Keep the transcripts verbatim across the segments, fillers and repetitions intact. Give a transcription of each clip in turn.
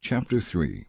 Chapter three.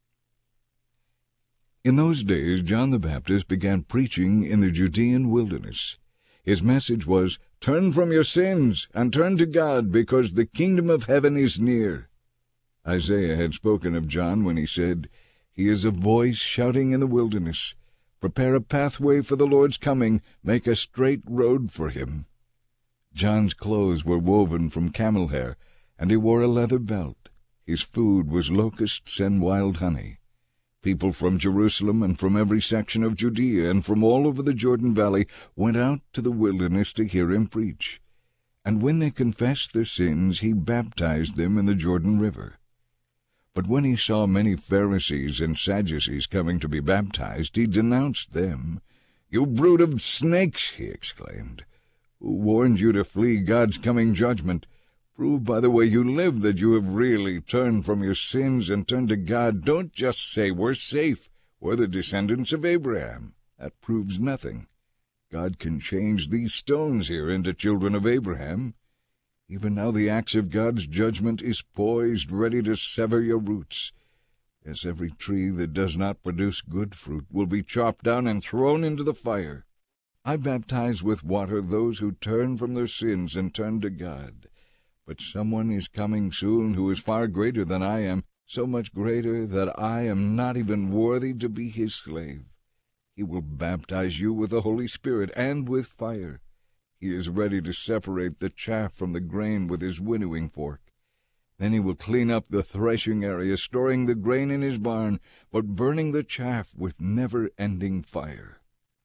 In those days John the Baptist began preaching in the Judean wilderness. His message was, "Turn from your sins, and turn to God, because the kingdom of heaven is near." Isaiah had spoken of John when he said, "He is a voice shouting in the wilderness, prepare a pathway for the Lord's coming, make a straight road for him." John's clothes were woven from camel hair, and he wore a leather belt. His food was locusts and wild honey. People from Jerusalem and from every section of Judea and from all over the Jordan Valley went out to the wilderness to hear him preach. And when they confessed their sins, he baptized them in the Jordan River. But when he saw many Pharisees and Sadducees coming to be baptized, he denounced them. "You brood of snakes," he exclaimed. "Who warned you to flee God's coming judgment? Prove by the way you live that you have really turned from your sins and turned to God. Don't just say we're safe. We're the descendants of Abraham. That proves nothing. God can change these stones here into children of Abraham. Even now the axe of God's judgment is poised, ready to sever your roots. Yes, every tree that does not produce good fruit will be chopped down and thrown into the fire. I baptize with water those who turn from their sins and turn to God. But someone is coming soon who is far greater than I am, so much greater that I am not even worthy to be his slave. He will baptize you with the Holy Spirit and with fire. He is ready to separate the chaff from the grain with his winnowing fork. Then he will clean up the threshing area, storing the grain in his barn, but burning the chaff with never-ending fire."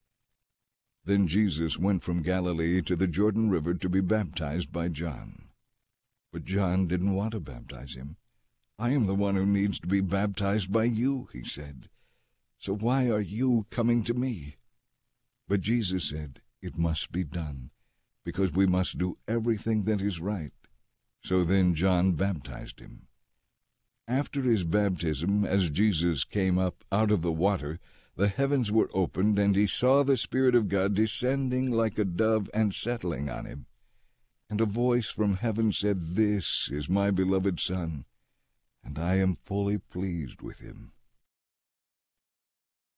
Then Jesus went from Galilee to the Jordan River to be baptized by John. But John didn't want to baptize him. "I am the one who needs to be baptized by you," he said. "So why are you coming to me?" But Jesus said, "It must be done, because we must do everything that is right." So then John baptized him. After his baptism, as Jesus came up out of the water, the heavens were opened, and he saw the Spirit of God descending like a dove and settling on him. And a voice from heaven said, "This is my beloved Son, and I am fully pleased with him."